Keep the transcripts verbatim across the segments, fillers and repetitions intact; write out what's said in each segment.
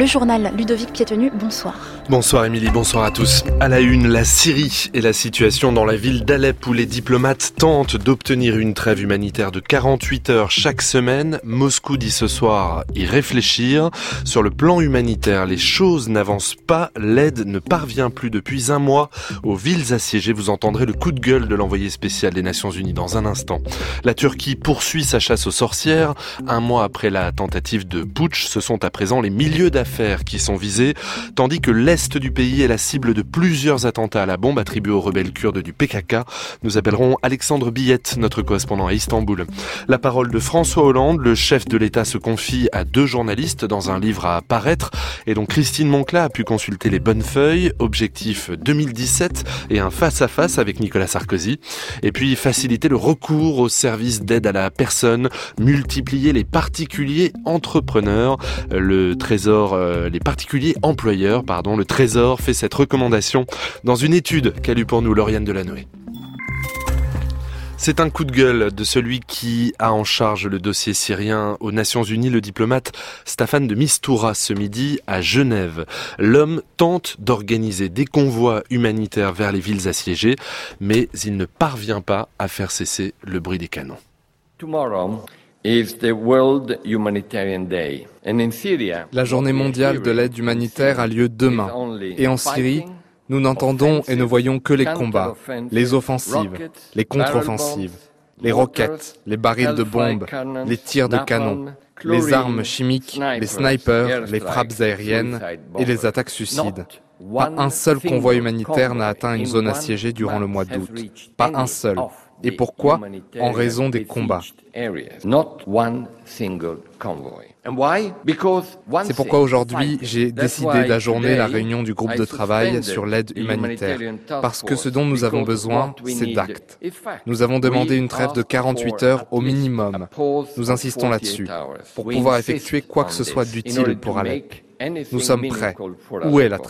le journal. Ludovic Piétenu, bonsoir. Bonsoir Émilie, bonsoir à tous. À la une, la Syrie et la situation dans la ville d'Alep où les diplomates tentent d'obtenir une trêve humanitaire de quarante-huit heures chaque semaine. Moscou dit ce soir y réfléchir. Sur le plan humanitaire, les choses n'avancent pas. L'aide ne parvient plus depuis un mois aux villes assiégées. Vous entendrez le coup de gueule de l'envoyé spécial des Nations Unies dans un instant. La Turquie poursuit sa chasse aux sorcières. Un mois après la tentative de putsch, ce sont à présent les milieux d'affaires qui sont visés, tandis que l'Est du pays est la cible de plusieurs attentats à la bombe attribués aux rebelles kurdes du P K K. Nous appellerons Alexandre Billette, notre correspondant à Istanbul. La parole de François Hollande, le chef de l'État se confie à deux journalistes dans un livre à paraître, et donc Christine Moncla a pu consulter les bonnes feuilles, objectif deux mille dix-sept et un face-à-face avec Nicolas Sarkozy. Et puis faciliter le recours aux services d'aide à la personne, multiplier les particuliers entrepreneurs, le trésor, euh, les particuliers employeurs, pardon, le Trésor fait cette recommandation dans une étude qu'a lue pour nous Lauriane Delanoë. C'est un coup de gueule de celui qui a en charge le dossier syrien aux Nations Unies, le diplomate Staffan de Mistura, ce midi à Genève. L'homme tente d'organiser des convois humanitaires vers les villes assiégées, mais il ne parvient pas à faire cesser le bruit des canons. Tomorrow is the World Humanitarian Day. And in Syria, la journée mondiale de l'aide humanitaire a lieu demain. Et en Syrie, nous n'entendons et ne voyons que les combats, les offensives, les contre-offensives, les roquettes, les barils de bombes, les tirs de canon, les armes chimiques, les snipers, les frappes aériennes et les attaques suicides. Pas un seul convoi humanitaire n'a atteint une zone assiégée durant le mois d'août. Pas un seul. Et pourquoi ? En raison des combats. C'est pourquoi aujourd'hui, j'ai décidé d'ajourner la réunion du groupe de travail sur l'aide humanitaire. Parce que ce dont nous avons besoin, c'est d'actes. Nous avons demandé une trêve de quarante-huit heures au minimum. Nous insistons là-dessus, pour pouvoir effectuer quoi que ce soit d'utile pour Alep. Nous sommes prêts. Où est la trêve ?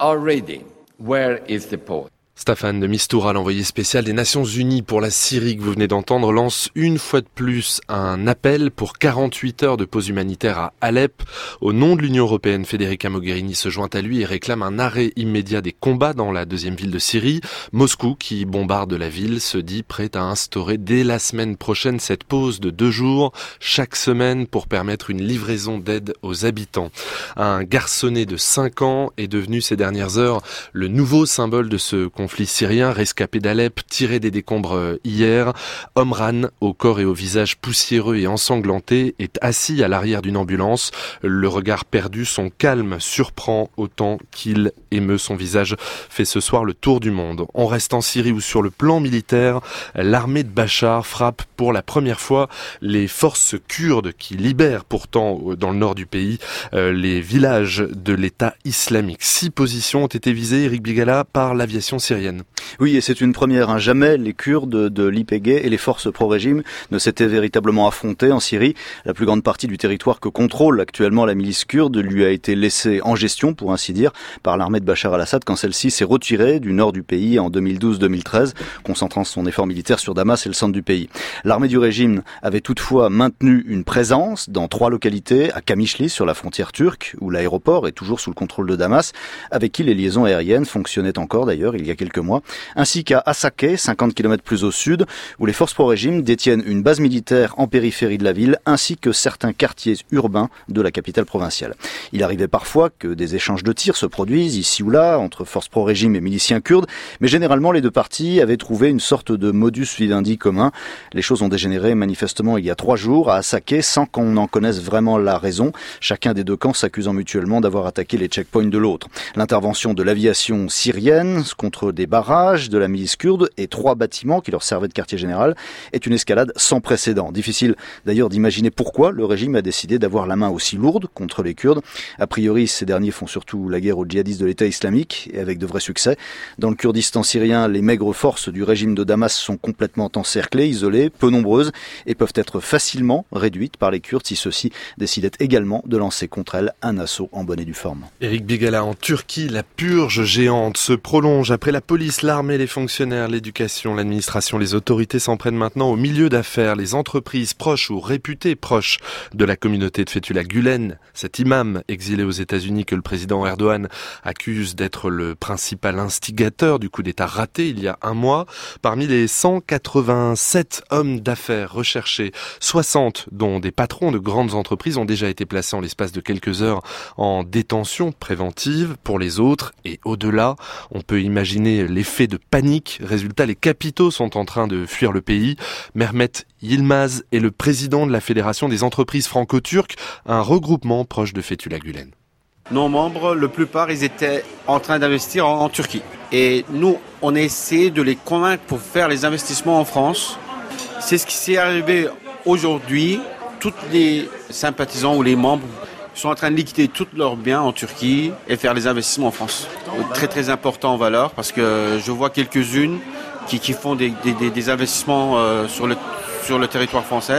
Staffan de Mistura, l'envoyé spécial des Nations Unies pour la Syrie que vous venez d'entendre, lance une fois de plus un appel pour quarante-huit heures de pause humanitaire à Alep. Au nom de l'Union européenne, Federica Mogherini se joint à lui et réclame un arrêt immédiat des combats dans la deuxième ville de Syrie. Moscou, qui bombarde la ville, se dit prêt à instaurer dès la semaine prochaine cette pause de deux jours chaque semaine pour permettre une livraison d'aide aux habitants. Un garçonnet de cinq ans est devenu ces dernières heures le nouveau symbole de ce conflit. Conflit syrien, rescapé d'Alep, tiré des décombres hier. Omran, au corps et au visage poussiéreux et ensanglanté, est assis à l'arrière d'une ambulance. Le regard perdu, son calme surprend autant qu'il émeut. Son visage fait ce soir le tour du monde. On reste en Syrie où sur le plan militaire, l'armée de Bachar frappe pour la première fois les forces kurdes qui libèrent pourtant dans le nord du pays les villages de l'État islamique. Six positions ont été visées, Eric Bigala, par l'aviation syrienne. Oui, et c'est une première. Hein. Jamais les Kurdes de l'I P G et les forces pro-régime ne s'étaient véritablement affrontés en Syrie. La plus grande partie du territoire que contrôle actuellement la milice kurde lui a été laissée en gestion, pour ainsi dire, par l'armée de Bachar al-Assad quand celle-ci s'est retirée du nord du pays en deux mille douze deux mille treize, concentrant son effort militaire sur Damas et le centre du pays. L'armée du régime avait toutefois maintenu une présence dans trois localités, à Kamishli, sur la frontière turque, où l'aéroport est toujours sous le contrôle de Damas, avec qui les liaisons aériennes fonctionnaient encore d'ailleurs il y a quelques mois, ainsi qu'à Assaké, cinquante kilomètres plus au sud, où les forces pro-régime détiennent une base militaire en périphérie de la ville, ainsi que certains quartiers urbains de la capitale provinciale. Il arrivait parfois que des échanges de tirs se produisent ici ou là, entre forces pro-régime et miliciens kurdes, mais généralement les deux parties avaient trouvé une sorte de modus vivendi commun. Les choses ont dégénéré manifestement il y a trois jours à Assaké, sans qu'on en connaisse vraiment la raison, chacun des deux camps s'accusant mutuellement d'avoir attaqué les checkpoints de l'autre. L'intervention de l'aviation syrienne contre des barrages de la milice kurde et trois bâtiments qui leur servaient de quartier général est une escalade sans précédent. Difficile d'ailleurs d'imaginer pourquoi le régime a décidé d'avoir la main aussi lourde contre les Kurdes. A priori, ces derniers font surtout la guerre aux djihadistes de l'État islamique et avec de vrais succès. Dans le Kurdistan syrien, les maigres forces du régime de Damas sont complètement encerclées, isolées, peu nombreuses et peuvent être facilement réduites par les Kurdes si ceux-ci décidaient également de lancer contre elles un assaut en bonne et due forme. Eric Bigala, en Turquie, la purge géante se prolonge après la police, l'armée, les fonctionnaires, l'éducation, l'administration, les autorités s'en prennent maintenant au milieu d'affaires. Les entreprises proches ou réputées proches de la communauté de Fethullah Gülen, cet imam exilé aux États-Unis que le président Erdogan accuse d'être le principal instigateur du coup d'État raté il y a un mois. Parmi les cent quatre-vingt-sept hommes d'affaires recherchés, soixante, dont des patrons de grandes entreprises, ont déjà été placés en l'espace de quelques heures en détention préventive. Pour les autres et au-delà, on peut imaginer l'effet de panique. Résultat, les capitaux sont en train de fuir le pays. Mehmet Yilmaz est le président de la Fédération des entreprises franco-turques, un regroupement proche de Fethullah Gülen. Nos membres, la plupart, ils étaient en train d'investir en, en Turquie. Et nous, on a essayé de les convaincre pour faire les investissements en France. C'est ce qui s'est arrivé aujourd'hui. Tous les sympathisants ou les membres sont en train de liquider tous leurs biens en Turquie et faire les investissements en France. Très très important en valeur parce que je vois quelques-unes qui, qui font des, des, des investissements euh, sur, le, sur le territoire français.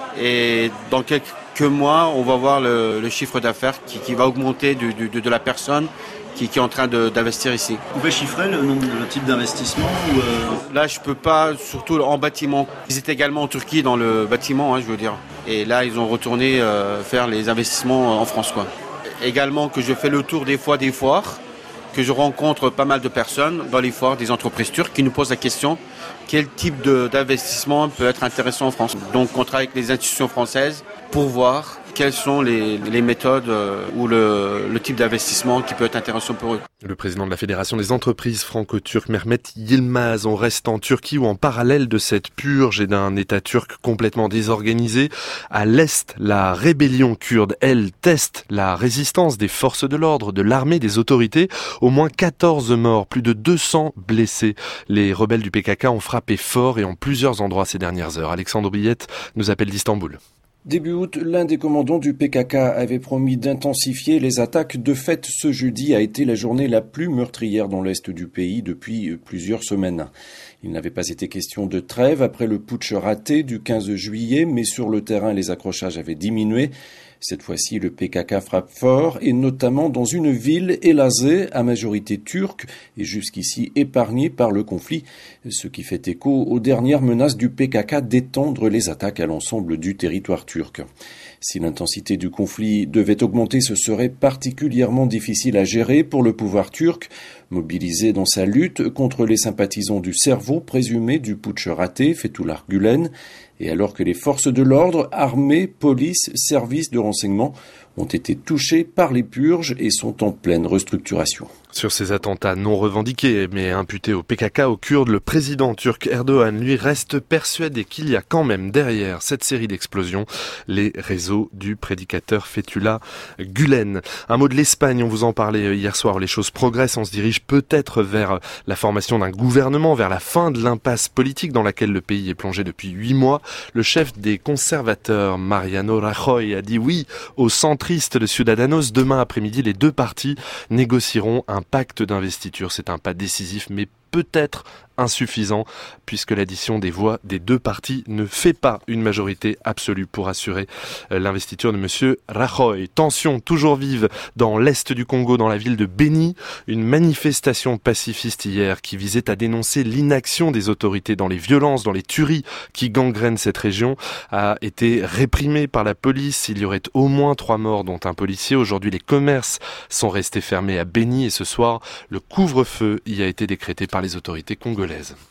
Et dans quelques mois, on va voir le, le chiffre d'affaires qui, qui va augmenter de, de, de la personne qui, qui est en train de, d'investir ici. Vous pouvez chiffrer le, nombre, le type d'investissement ou euh... Là, je peux pas, surtout en bâtiment. Ils étaient également en Turquie dans le bâtiment, hein, je veux dire. Et là, ils ont retourné euh, faire les investissements en France, quoi. Également que je fais le tour des fois des foires, que je rencontre pas mal de personnes dans les foires des entreprises turques qui nous posent la question quel type de, d'investissement peut être intéressant en France. Donc, on travaille avec les institutions françaises pour voir quelles sont les, les méthodes euh, ou le, le type d'investissement qui peut être intéressant pour eux. Le président de la Fédération des entreprises franco-turques, Mehmet Yilmaz, on reste en Turquie où en parallèle de cette purge et d'un État turc complètement désorganisé, à l'Est, la rébellion kurde, elle, teste la résistance des forces de l'ordre, de l'armée, des autorités. Au moins quatorze morts, plus de deux cents blessés. Les rebelles du P K K ont frappé fort et en plusieurs endroits ces dernières heures. Alexandre Billette nous appelle d'Istanbul. Début août, l'un des commandants du P K K avait promis d'intensifier les attaques. De fait, ce jeudi a été la journée la plus meurtrière dans l'est du pays depuis plusieurs semaines. Il n'avait pas été question de trêve après le putsch raté du quinze juillet, mais sur le terrain, les accrochages avaient diminué. Cette fois-ci, le P K K frappe fort, et notamment dans une ville, Elazığ, à majorité turque, et jusqu'ici épargnée par le conflit, ce qui fait écho aux dernières menaces du P K K d'étendre les attaques à l'ensemble du territoire turc. Si l'intensité du conflit devait augmenter, ce serait particulièrement difficile à gérer pour le pouvoir turc, mobilisé dans sa lutte contre les sympathisants du cerveau présumé du putsch raté, Fethullah Gülen, et alors que les forces de l'ordre, armée, police, services de renseignement ont été touchés par les purges et sont en pleine restructuration. Sur ces attentats non revendiqués mais imputés au P K K, aux Kurdes, le président turc Erdogan, lui, reste persuadé qu'il y a quand même derrière cette série d'explosions les réseaux du prédicateur Fethullah Gülen. Un mot de l'Espagne, on vous en parlait hier soir, les choses progressent, on se dirige peut-être vers la formation d'un gouvernement, vers la fin de l'impasse politique dans laquelle le pays est plongé depuis huit mois. Le chef des conservateurs, Mariano Rajoy, a dit oui aux centristes de Ciudadanos. Demain après-midi, les deux partis négocieront un pacte d'investiture. C'est un pas décisif, mais peut-être insuffisant, puisque l'addition des voix des deux partis ne fait pas une majorité absolue pour assurer l'investiture de monsieur Rajoy. Tension toujours vive dans l'est du Congo, dans la ville de Beni. Une manifestation pacifiste hier qui visait à dénoncer l'inaction des autorités dans les violences, dans les tueries qui gangrènent cette région, a été réprimée par la police. Il y aurait au moins trois morts, dont un policier. Aujourd'hui, les commerces sont restés fermés à Beni et ce soir, le couvre-feu y a été décrété par les autorités congolaises.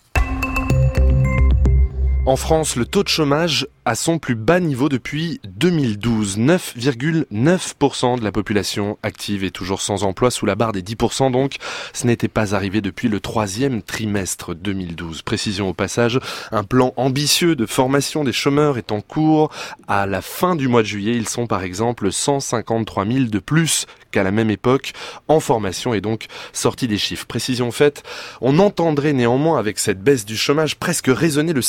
En France, le taux de chômage à son plus bas niveau depuis deux mille douze. neuf virgule neuf pour cent de la population active est toujours sans emploi, sous la barre des dix pour cent donc. Ce n'était pas arrivé depuis le troisième trimestre deux mille douze. Précision au passage, un plan ambitieux de formation des chômeurs est en cours. À la fin du mois de juillet, ils sont par exemple cent cinquante-trois mille de plus qu'à la même époque en formation et donc sorti des chiffres. Précision faite, on entendrait néanmoins avec cette baisse du chômage presque résonner le ça va mieux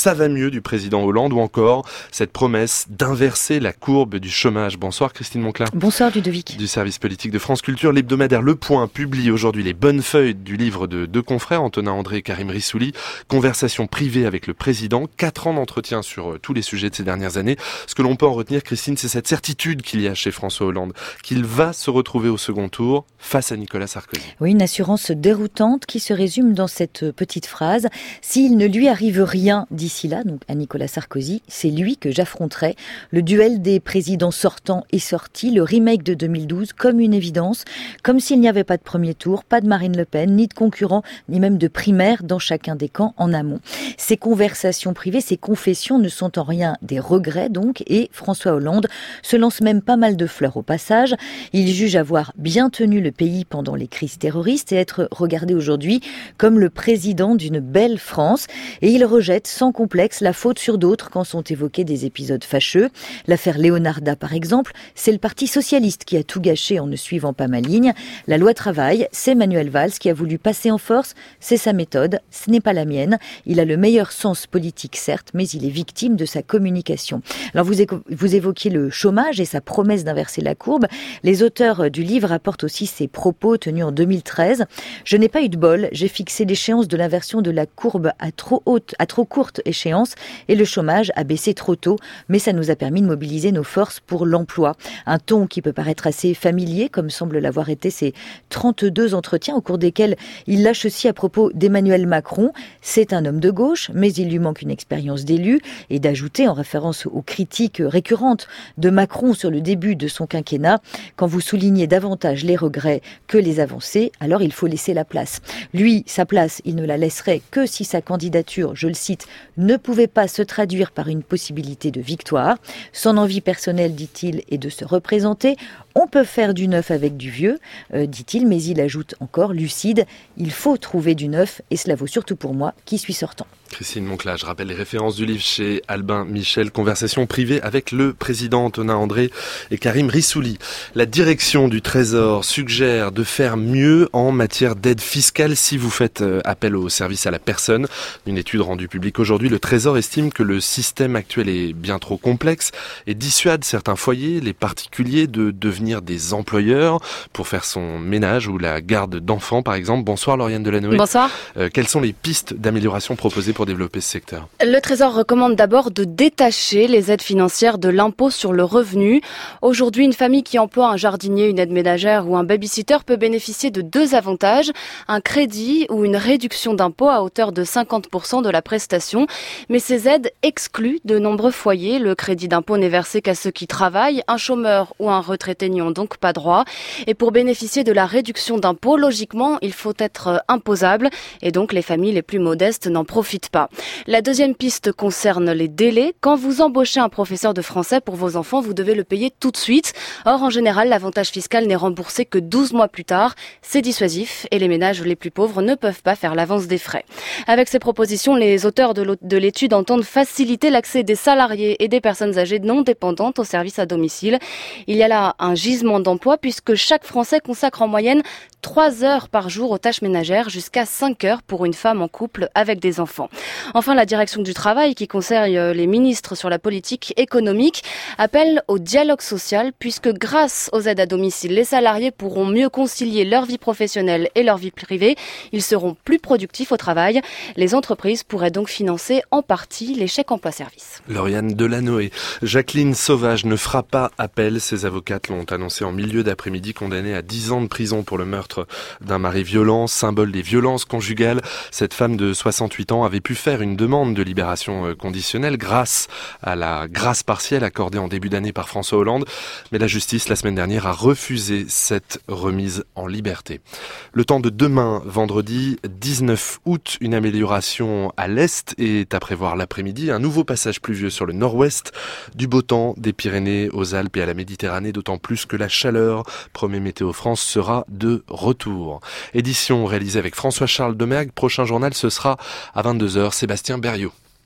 mieux du président Hollande ou encore cette promesse d'inverser la courbe du chômage. Bonsoir Christine Monclar. Bonsoir Ludovic. Du service politique de France Culture, l'hebdomadaire Le Point publie aujourd'hui les bonnes feuilles du livre de deux confrères, Antonin André et Karim Rissouli, Conversation privée avec le président, quatre ans d'entretien sur euh, tous les sujets de ces dernières années. Ce que l'on peut en retenir, Christine, c'est cette certitude qu'il y a chez François Hollande, qu'il va se retrouver au second tour face à Nicolas Sarkozy. Oui, une assurance déroutante qui se résume dans cette petite phrase. S'il ne lui arrive rien d'ici là, donc à Nicolas Sarkozy, c'est lui que j'affronterai. Le duel des présidents sortants est sorti, le remake de deux mille douze comme une évidence, comme s'il n'y avait pas de premier tour, pas de Marine Le Pen, ni de concurrents, ni même de primaires dans chacun des camps en amont. Ces conversations privées, ces confessions ne sont en rien des regrets donc, et François Hollande se lance même pas mal de fleurs au passage. Il juge avoir bien tenu le pays pendant les crises terroristes et être regardé aujourd'hui comme le président d'une belle France. Et il rejette sans complexe la faute sur d'autres quand sont évoqués des épisodes fâcheux. L'affaire Leonarda par exemple, c'est le Parti socialiste qui a tout gâché en ne suivant pas ma ligne. La loi travail, c'est Manuel Valls qui a voulu passer en force, c'est sa méthode, ce n'est pas la mienne. Il a le meilleur sens politique certes, mais il est victime de sa communication. Alors vous, éco- vous évoquiez le chômage et sa promesse d'inverser la courbe. Les auteurs du livre apportent aussi ses propos tenus en deux mille treize. Je n'ai pas eu de bol, j'ai fixé l'échéance de l'inversion de la courbe à trop haute, à trop courte échéance et le chômage a baissé trop tôt, mais ça nous a permis de mobiliser nos forces pour l'emploi. Un ton qui peut paraître assez familier, comme semble l'avoir été ces trente-deux entretiens au cours desquels il lâche aussi à propos d'Emmanuel Macron. C'est un homme de gauche, mais il lui manque une expérience d'élu et d'ajouter en référence aux critiques récurrentes de Macron sur le début de son quinquennat, quand vous soulignez davantage les regrets que les avancées, alors il faut laisser la place. Lui, sa place, il ne la laisserait que si sa candidature, je le cite, ne pouvait pas se traduire par une possibilité de victoire. Son envie personnelle, dit-il, est de se représenter. On peut faire du neuf avec du vieux, euh, dit-il, mais il ajoute encore, lucide, il faut trouver du neuf, et cela vaut surtout pour moi, qui suis sortant. Christine Monclar, je rappelle les références du livre chez Albin Michel, Conversation privée avec le président Antonin André et Karim Rissouli. La direction du Trésor suggère de faire mieux en matière d'aide fiscale si vous faites appel au service à la personne. Une étude rendue publique aujourd'hui, le Trésor estime que le système actuel est bien trop complexe et dissuade certains foyers, les particuliers, de devenir des employeurs pour faire son ménage ou la garde d'enfants par exemple. Bonsoir Lauriane Delanoë. Bonsoir. Euh, quelles sont les pistes d'amélioration proposées pour développer ce secteur? Le Trésor recommande d'abord de détacher les aides financières de l'impôt sur le revenu. Aujourd'hui, une famille qui emploie un jardinier, une aide ménagère ou un babysitter peut bénéficier de deux avantages, un crédit ou une réduction d'impôt à hauteur de cinquante pour cent de la prestation. Mais ces aides excluent de nombreux foyers. Le crédit d'impôt n'est versé qu'à ceux qui travaillent. Un chômeur ou un retraité n'y ont donc pas droit. Et pour bénéficier de la réduction d'impôt, logiquement, il faut être imposable. Et donc, les familles les plus modestes n'en profitent pas. La deuxième piste concerne les délais. Quand vous embauchez un professeur de français pour vos enfants, vous devez le payer tout de suite. Or, en général, l'avantage fiscal n'est remboursé que douze mois plus tard. C'est dissuasif et les ménages les plus pauvres ne peuvent pas faire l'avance des frais. Avec ces propositions, les auteurs de l'étude entendent faciliter l'accès des salariés et des personnes âgées non dépendantes aux services à domicile. Il y a là un gisement d'emploi puisque chaque Français consacre en moyenne trois heures par jour aux tâches ménagères, jusqu'à cinq heures pour une femme en couple avec des enfants. Enfin, la direction du travail, qui conseille les ministres sur la politique économique, appelle au dialogue social, puisque grâce aux aides à domicile, les salariés pourront mieux concilier leur vie professionnelle et leur vie privée. Ils seront plus productifs au travail. Les entreprises pourraient donc financer en partie les chèques emploi-service. Lauriane Delanoë. Jacqueline Sauvage ne fera pas appel. Ses avocates l'ont annoncé en milieu d'après-midi, condamnée à dix ans de prison pour le meurtre d'un mari violent, symbole des violences conjugales. Cette femme de soixante-huit ans avait pu faire une demande de libération conditionnelle grâce à la grâce partielle accordée en début d'année par François Hollande. Mais la justice, la semaine dernière, a refusé cette remise en liberté. Le temps de demain, vendredi dix-neuf août, une amélioration à l'est est à prévoir l'après-midi. Un nouveau passage pluvieux sur le nord-ouest, du beau temps des Pyrénées aux Alpes et à la Méditerranée, d'autant plus que la chaleur, promet Météo France, sera de retour. Édition réalisée avec François-Charles Demergue. Prochain journal, ce sera à vingt-deux heures. Sébastien Berriot.